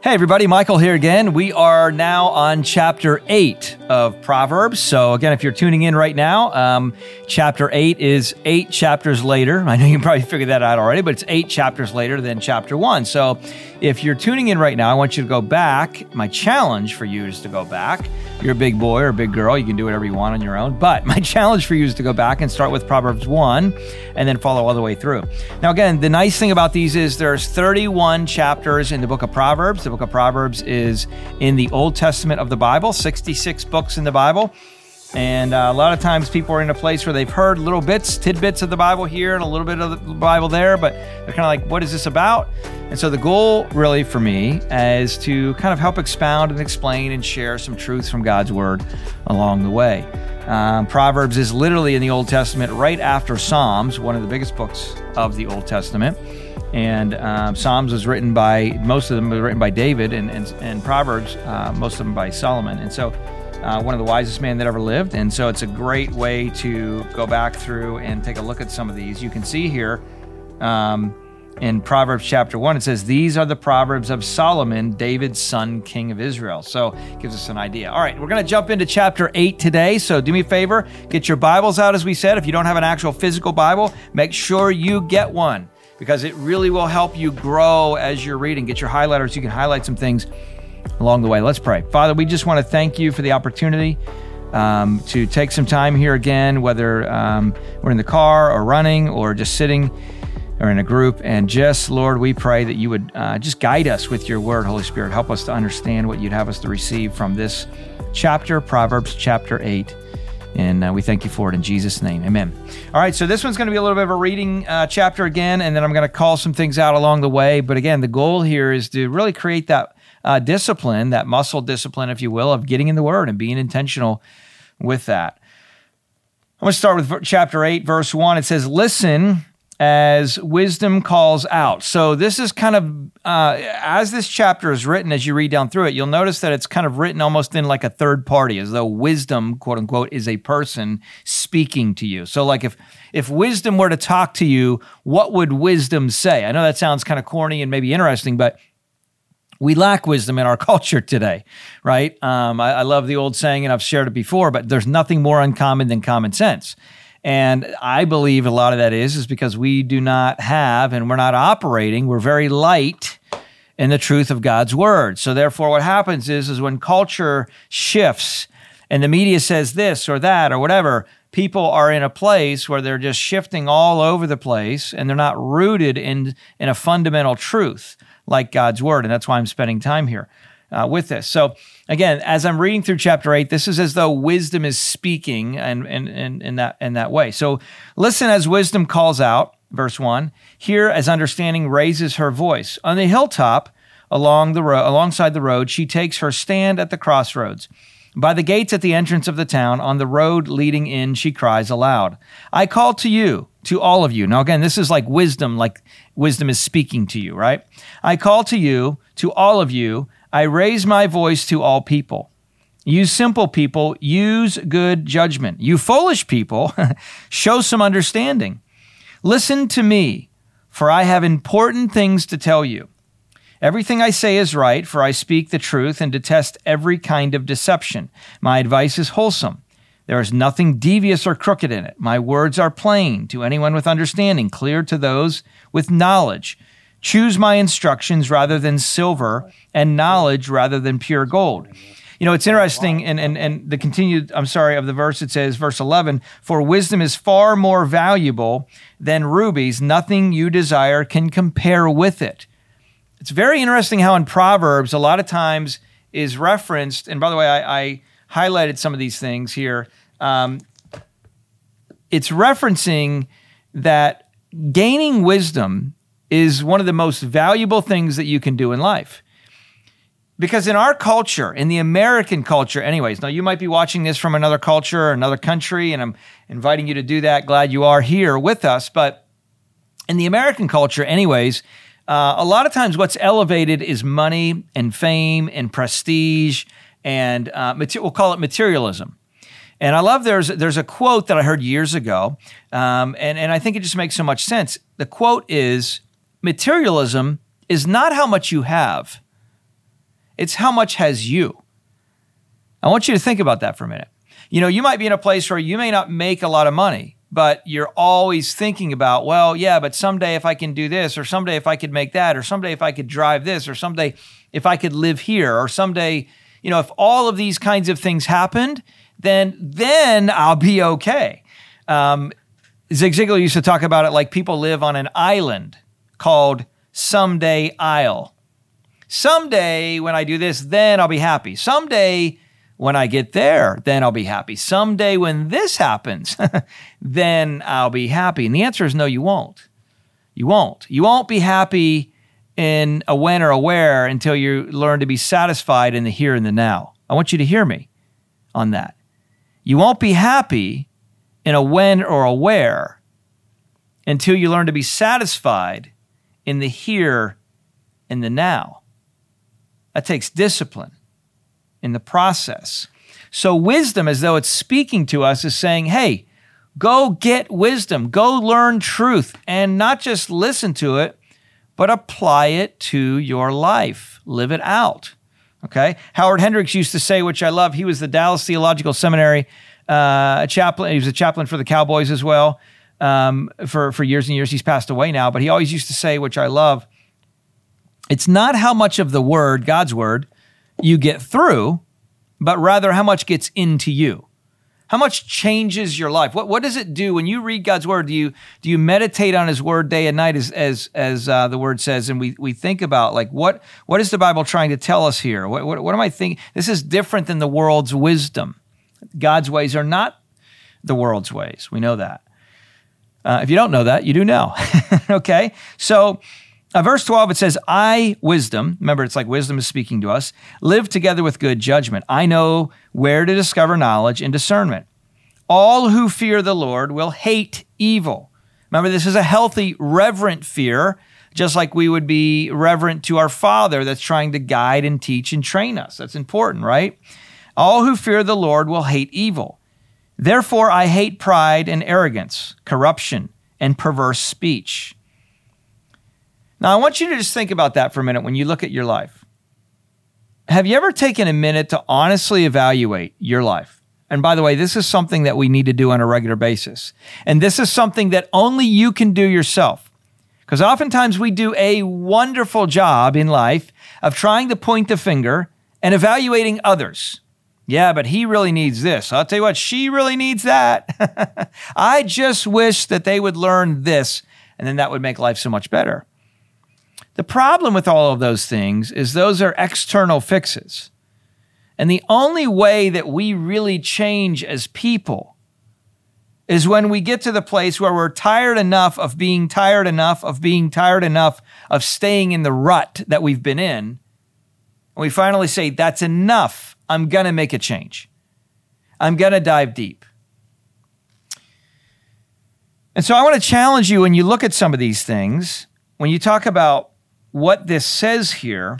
Hey everybody, Michael here again. We are now on chapter 8 of Proverbs. So again, if you're tuning in right now, chapter 8 is 8 chapters later. I know you can probably figure that out already, but it's 8 chapters later than chapter 1. So if you're tuning in right now, I want you to go back. My challenge for you is to go back. You're a big boy or a big girl. You can do whatever you want on your own. But my challenge for you is to go back and start with Proverbs 1 and then follow all the way through. Now again, the nice thing about these is there's 31 chapters in the book of Proverbs. The book of Proverbs is in the Old Testament of the Bible, 66 books in the Bible. And a lot of times people are in a place where they've heard little bits, tidbits of the Bible here and a little bit of the Bible there, but they're kind of like, what is this about? And so the goal really for me is to kind of help expound and explain and share some truths from God's Word along the way. Proverbs is literally in the Old Testament right after Psalms, one of the biggest books of the Old Testament. And Psalms was written by, most of them were written by David, and Proverbs, most of them by Solomon. And so one of the wisest men that ever lived. And so it's a great way to go back through and take a look at some of these. You can see here in Proverbs chapter 1, it says, these are the Proverbs of Solomon, David's son, king of Israel. So it gives us an idea. All right, we're going to jump into chapter 8 today. So do me a favor, get your Bibles out, as we said. If you don't have an actual physical Bible, make sure you get one, because it really will help you grow as you're reading. Get your highlighters. You can highlight some things along the way. Let's pray. Father, we just want to thank you for the opportunity to take some time here again, whether we're in the car or running or just sitting or in a group. And just, Lord, we pray that you would just guide us with your word, Holy Spirit. Help us to understand what you'd have us to receive from this chapter, Proverbs chapter 8. And we thank you for it in Jesus' name. Amen. All right, so this one's going to be a little bit of a reading chapter again, and then I'm going to call some things out along the way. But again, the goal here is to really create that discipline, that muscle discipline, if you will, of getting in the Word and being intentional with that. I'm going to start with chapter 8, verse 1. It says, listen as wisdom calls out. So this is kind of, as this chapter is written, as you read down through it, you'll notice that it's kind of written almost in like a third party, as though wisdom, quote unquote, is a person speaking to you. So like if wisdom were to talk to you, what would wisdom say? I know that sounds kind of corny and maybe interesting, but we lack wisdom in our culture today, right? I love the old saying, and I've shared it before, but there's nothing more uncommon than common sense. And I believe a lot of that is because we do not have, and we're not operating, we're very light in the truth of God's Word. So therefore what happens is when culture shifts and the media says this or that or whatever, people are in a place where they're just shifting all over the place and they're not rooted in a fundamental truth like God's Word. And that's why I'm spending time here with this. So again, as I'm reading through chapter 8, this is as though wisdom is speaking and in that way. So listen as wisdom calls out, verse 1. Hear as understanding raises her voice. On the hilltop alongside the road, she takes her stand at the crossroads. By the gates at the entrance of the town, on the road leading in, she cries aloud. I call to you, to all of you. Now again, this is like wisdom is speaking to you, right? I call to you, to all of you. I raise my voice to all people. You simple people, use good judgment. You foolish people, show some understanding. Listen to me, for I have important things to tell you. Everything I say is right, for I speak the truth and detest every kind of deception. My advice is wholesome. There is nothing devious or crooked in it. My words are plain to anyone with understanding, clear to those with knowledge. Choose my instructions rather than silver, and knowledge rather than pure gold. You know, it's interesting, and the continued, of the verse, it says, verse 11, for wisdom is far more valuable than rubies. Nothing you desire can compare with it. It's very interesting how in Proverbs, a lot of times is referenced, and by the way, I highlighted some of these things here. It's referencing that gaining wisdom is one of the most valuable things that you can do in life. Because in our culture, in the American culture anyways, now you might be watching this from another culture or another country, and I'm inviting you to do that. Glad you are here with us. But in the American culture anyways, a lot of times what's elevated is money and fame and prestige and we'll call it materialism. And I love there's a quote that I heard years ago, and I think it just makes so much sense. The quote is, materialism is not how much you have, It's how much has you. I want you to think about that for a minute. You know, you might be in a place where you may not make a lot of money, but you're always thinking about, well, yeah, but someday if I can do this, or someday if I could make that, or someday if I could drive this, or someday if I could live here, or someday, you know, if all of these kinds of things happened, then I'll be okay. Zig Ziglar used to talk about it like people live on an island called Someday Isle. Someday when I do this, then I'll be happy. Someday when I get there, then I'll be happy. Someday when this happens, then I'll be happy. And the answer is no, you won't. You won't. You won't be happy in a when or a where until you learn to be satisfied in the here and the now. I want you to hear me on that. You won't be happy in a when or a where until you learn to be satisfied in the here and the now. That takes discipline in the process. So wisdom, as though it's speaking to us, is saying, hey, go get wisdom, go learn truth, and not just listen to it, but apply it to your life. Live it out, okay? Howard Hendricks used to say, which I love, he was the Dallas Theological Seminary chaplain. He was a chaplain for the Cowboys as well for years and years. He's passed away now, but he always used to say, which I love, it's not how much of the word, God's word, you get through, but rather how much gets into you. How much changes your life? What does it do when you read God's word? Do you meditate on his word day and night as the word says? And we think about like, what is the Bible trying to tell us here? What am I thinking? This is different than the world's wisdom. God's ways are not the world's ways. We know that. If you don't know that, you do now. Okay? So verse 12, it says, I, wisdom, remember it's like wisdom is speaking to us, live together with good judgment. I know where to discover knowledge and discernment. All who fear the Lord will hate evil. Remember, this is a healthy, reverent fear, just like we would be reverent to our Father that's trying to guide and teach and train us. That's important, right? All who fear the Lord will hate evil. Therefore, I hate pride and arrogance, corruption, and perverse speech. Now, I want you to just think about that for a minute when you look at your life. Have you ever taken a minute to honestly evaluate your life? And by the way, this is something that we need to do on a regular basis. And this is something that only you can do yourself. Because oftentimes we do a wonderful job in life of trying to point the finger and evaluating others. Yeah, but he really needs this. I'll tell you what, she really needs that. I just wish that they would learn this, and then that would make life so much better. The problem with all of those things is those are external fixes. And the only way that we really change as people is when we get to the place where we're tired enough of being tired enough of being tired enough of staying in the rut that we've been in. And we finally say, that's enough. I'm going to make a change. I'm going to dive deep. And so I want to challenge you when you look at some of these things, when you talk about what this says here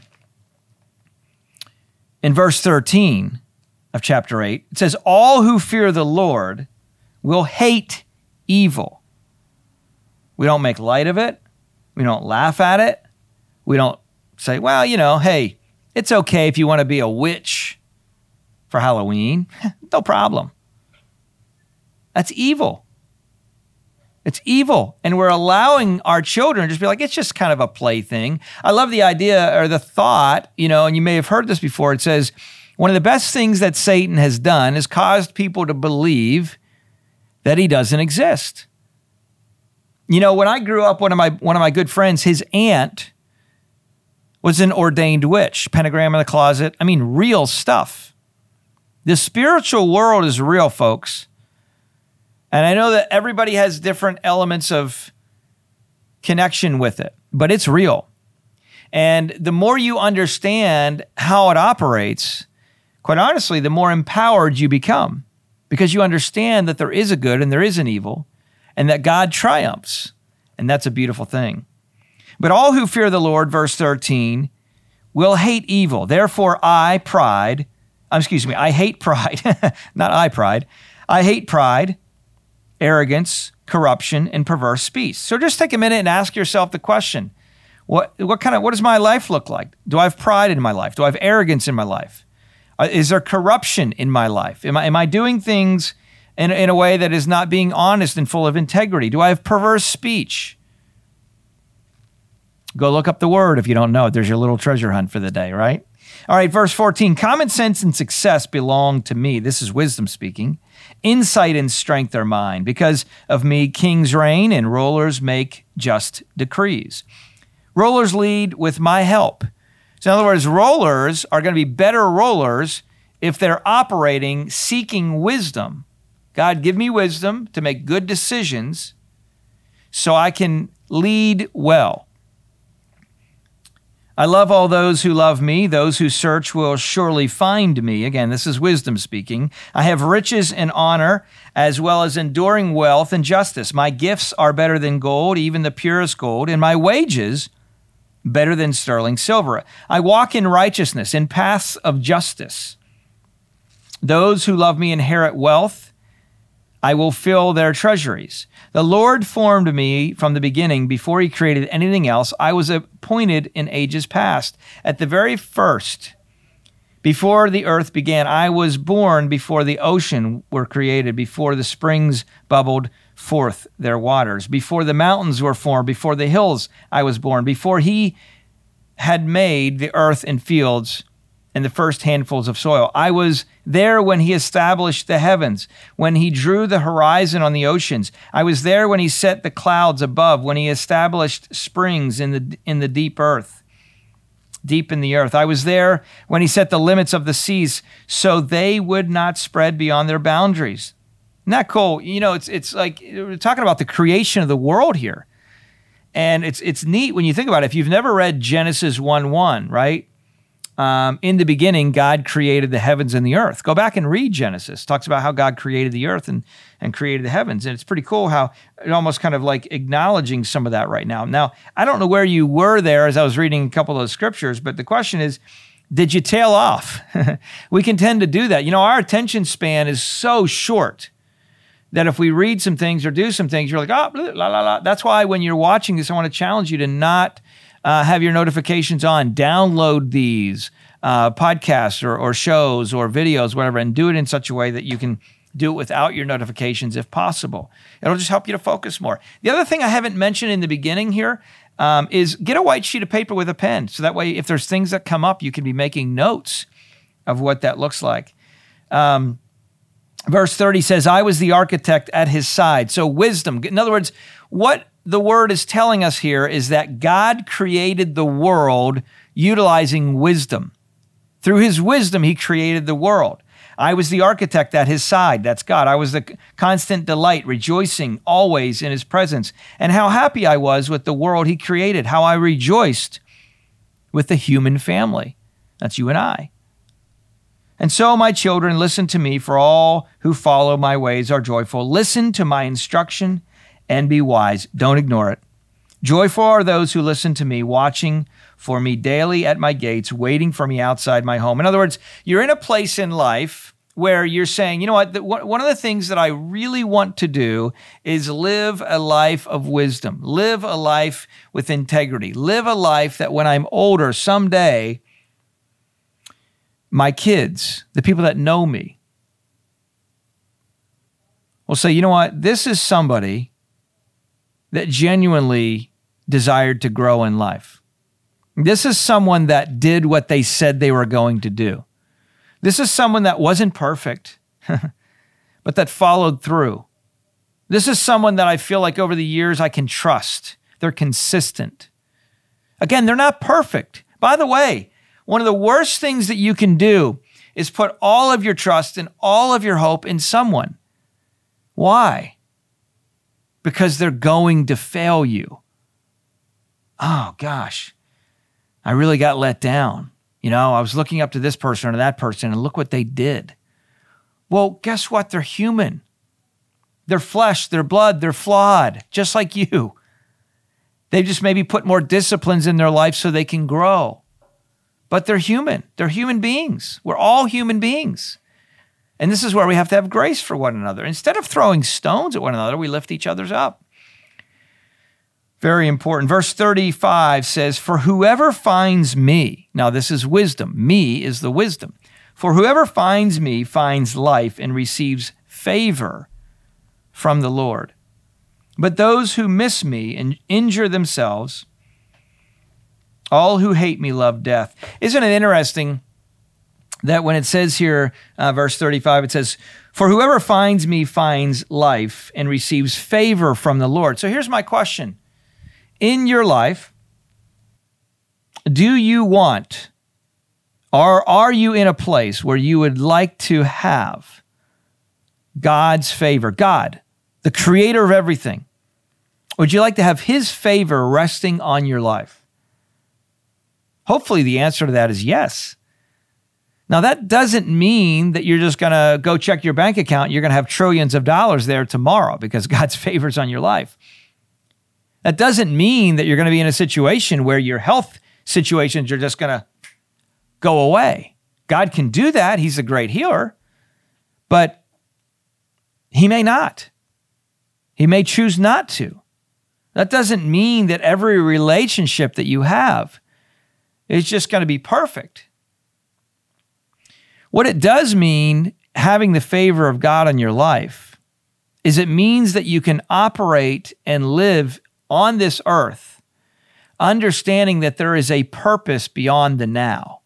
in verse 13 of chapter 8, it says, all who fear the Lord will hate evil. We don't make light of it. We don't laugh at it. We don't say, well, hey, it's okay if you want to be a witch for Halloween. No problem. That's evil. It's evil. And we're allowing our children to just be like, it's just kind of a plaything. I love the idea or the thought, and you may have heard this before. It says, one of the best things that Satan has done is caused people to believe that he doesn't exist. When I grew up, one of my good friends, his aunt was an ordained witch, pentagram in the closet. I mean, real stuff. The spiritual world is real, folks. And I know that everybody has different elements of connection with it, but it's real. And the more you understand how it operates, quite honestly, the more empowered you become, because you understand that there is a good and there is an evil, and that God triumphs. And that's a beautiful thing. But all who fear the Lord, verse 13, will hate evil. Therefore, I hate pride, not I pride. I hate pride, arrogance, corruption, and perverse speech. So just take a minute and ask yourself the question, What does my life look like? Do I have pride in my life? Do I have arrogance in my life? Is there corruption in my life? Am I doing things in a way that is not being honest and full of integrity? Do I have perverse speech? Go look up the word if you don't know it. There's your little treasure hunt for the day, right? All right, verse 14, common sense and success belong to me. This is wisdom speaking. Insight and strength are mine. Because of me, kings reign and rulers make just decrees. Rulers lead with my help. So in other words, rulers are going to be better rulers if they're operating, seeking wisdom. God, give me wisdom to make good decisions so I can lead well. I love all those who love me. Those who search will surely find me. Again, this is wisdom speaking. I have riches and honor, as well as enduring wealth and justice. My gifts are better than gold, even the purest gold, and my wages better than sterling silver. I walk in righteousness, in paths of justice. Those who love me inherit wealth. I will fill their treasuries. The Lord formed me from the beginning. Before he created anything else, I was appointed in ages past. At the very first, before the earth began, I was born before the ocean were created, before the springs bubbled forth their waters, before the mountains were formed, before the hills I was born, before he had made the earth and fields and the first handfuls of soil. I was there when he established the heavens, when he drew the horizon on the oceans. I was there when he set the clouds above, when he established springs in the deep earth, deep in the earth. I was there when he set the limits of the seas so they would not spread beyond their boundaries. Isn't that cool? You know, it's like we're talking about the creation of the world here. And it's neat when you think about it. If you've never read Genesis 1:1, right? In the beginning, God created the heavens and the earth. Go back and read Genesis. It talks about how God created the earth and created the heavens. And it's pretty cool how it almost kind of like acknowledging some of that right now. Now, I don't know where you were there as I was reading a couple of those scriptures, but the question is, did you tail off? We can tend to do that. You know, our attention span is so short that if we read some things or do some things, you're like, oh, la, la, la. That's why when you're watching this, I want to challenge you to not have your notifications on. Download these podcasts or shows or videos, whatever, and do it in such a way that you can do it without your notifications if possible. It'll just help you to focus more. The other thing I haven't mentioned in the beginning here is get a white sheet of paper with a pen. So that way, if there's things that come up, you can be making notes of what that looks like. Verse 30 says, I was the architect at his side. So wisdom. In other words, what the word is telling us here is that God created the world utilizing wisdom. Through his wisdom, he created the world. I was the architect at his side. That's God. I was the constant delight, rejoicing always in his presence. And how happy I was with the world he created, how I rejoiced with the human family. That's you and I. And so, my children, listen to me, for all who follow my ways are joyful. Listen to my instruction and be wise. Don't ignore it. Joyful are those who listen to me, watching for me daily at my gates, waiting for me outside my home. In other words, you're in a place in life where you're saying, you know what, one of the things that I really want to do is live a life of wisdom, live a life with integrity, live a life that when I'm older someday, my kids, the people that know me, will say, you know what, this is somebody that genuinely desired to grow in life. This is someone that did what they said they were going to do. This is someone that wasn't perfect, but that followed through. This is someone that I feel like over the years I can trust. They're consistent. Again, they're not perfect. By the way, one of the worst things that you can do is put all of your trust and all of your hope in someone. Why? Because they're going to fail you. Oh, gosh, I really got let down. You know, I was looking up to this person or that person, and look what they did. Well, guess what? They're human. They're flesh, they're blood, they're flawed, just like you. They just maybe put more disciplines in their life so they can grow. But they're human. They're human beings. We're all human beings. And this is where we have to have grace for one another. Instead of throwing stones at one another, we lift each other's up. Very important. Verse 35 says, for whoever finds me, now this is wisdom. Me is the wisdom. For whoever finds me finds life and receives favor from the Lord. But those who miss me and injure themselves, all who hate me love death. Isn't it interesting that when it says here, verse 35, it says, for whoever finds me finds life and receives favor from the Lord. So here's my question. In your life, do you want, or are you in a place where you would like to have God's favor? God, the creator of everything. Would you like to have his favor resting on your life? Hopefully the answer to that is yes. Now that doesn't mean that you're just going to go check your bank account. You're going to have trillions of dollars there tomorrow because God's favor's on your life. That doesn't mean that you're going to be in a situation where your health situations are just going to go away. God can do that. He's a great healer, but he may not. He may choose not to. That doesn't mean that every relationship that you have is just going to be perfect. What it does mean, having the favor of God on your life, is it means that you can operate and live on this earth, understanding that there is a purpose beyond the now.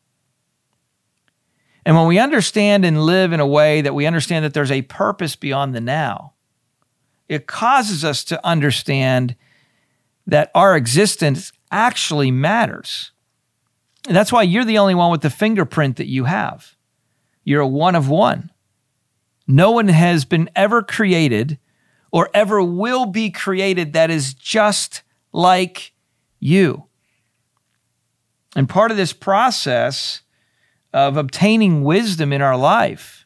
And when we understand and live in a way that we understand that there's a purpose beyond the now, it causes us to understand that our existence actually matters. And that's why you're the only one with the fingerprint that you have. You're a one of one. No one has been ever created or ever will be created that is just like you. And part of this process of obtaining wisdom in our life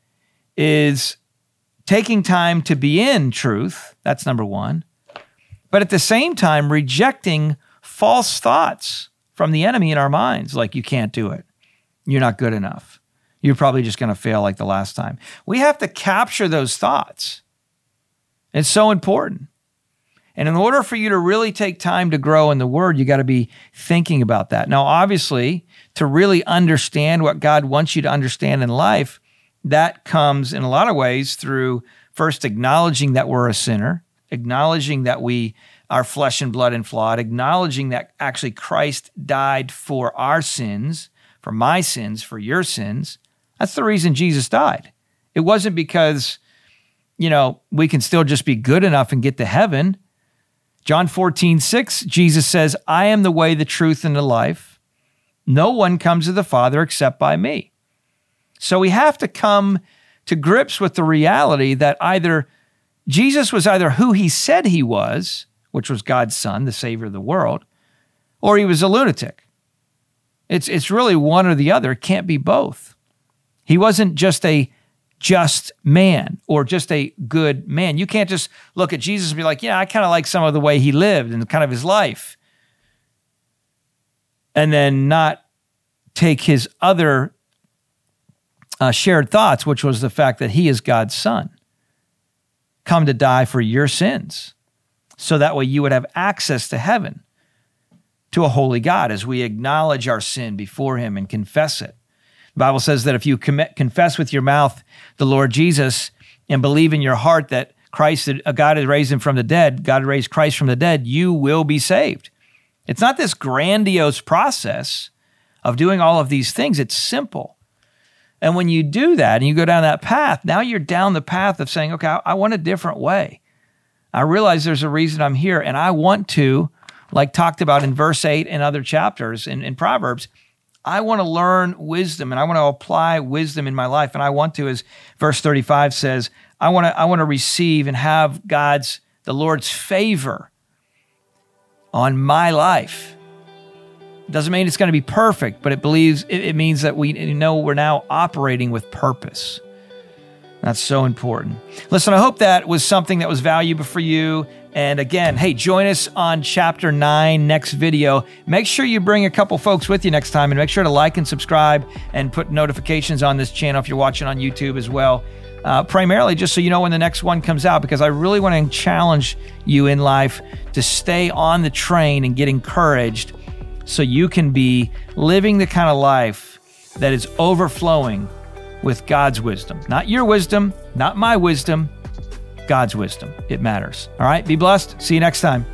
is taking time to be in truth. That's number one. But at the same time, rejecting false thoughts from the enemy in our minds, like you can't do it. You're not good enough. You're probably just going to fail like the last time. We have to capture those thoughts. It's so important. And in order for you to really take time to grow in the Word, you got to be thinking about that. Now, obviously, to really understand what God wants you to understand in life, that comes in a lot of ways through first acknowledging that we're a sinner, acknowledging that we are flesh and blood and flawed, acknowledging that actually Christ died for our sins, for my sins, for your sins. That's the reason Jesus died. It wasn't because, we can still just be good enough and get to heaven. John 14:6, Jesus says, I am the way, the truth, and the life. No one comes to the Father except by me. So we have to come to grips with the reality that either Jesus was either who he said he was, which was God's Son, the Savior of the world, or he was a lunatic. It's really one or the other. It can't be both. He wasn't just a just man or just a good man. You can't just look at Jesus and be like, I kind of like some of the way he lived and kind of his life, and then not take his other shared thoughts, which was the fact that he is God's Son, come to die for your sins, so that way you would have access to heaven, to a holy God, as we acknowledge our sin before him and confess it. The Bible says that if you confess with your mouth the Lord Jesus and believe in your heart that God had raised him from the dead, God raised Christ from the dead, you will be saved. It's not this grandiose process of doing all of these things. It's simple. And when you do that and you go down that path, now you're down the path of saying, okay, I want a different way. I realize there's a reason I'm here, and I want to, like talked about in verse 8 and other chapters in Proverbs, I want to learn wisdom, and I want to apply wisdom in my life. And I want to, as verse 35 says, I want to receive and have the Lord's favor on my life. It doesn't mean it's going to be perfect, but it means that we know we're now operating with purpose. That's so important. Listen, I hope that was something that was valuable for you. And again, hey, join us on chapter 9 next video. Make sure you bring a couple folks with you next time, and make sure to like and subscribe and put notifications on this channel if you're watching on YouTube as well. Primarily just so you know when the next one comes out, because I really want to challenge you in life to stay on the train and get encouraged so you can be living the kind of life that is overflowing with God's wisdom. Not your wisdom, not my wisdom, God's wisdom. It matters. All right, be blessed. See you next time.